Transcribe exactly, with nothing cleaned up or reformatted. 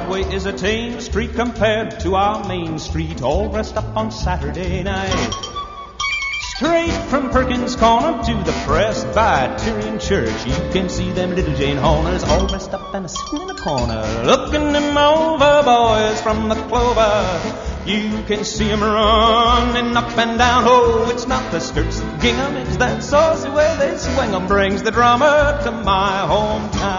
Broadway is a tame street compared to our main street, all dressed up on Saturday night. Straight from Perkins Corner to the Presbyterian Church, you can see them little Jane Horners all dressed up and sitting in the corner, looking them over, boys from the clover. You can see them running up and down. Oh, it's not the skirts of gingham, it's that saucy way they swing 'em brings the drummer to my hometown.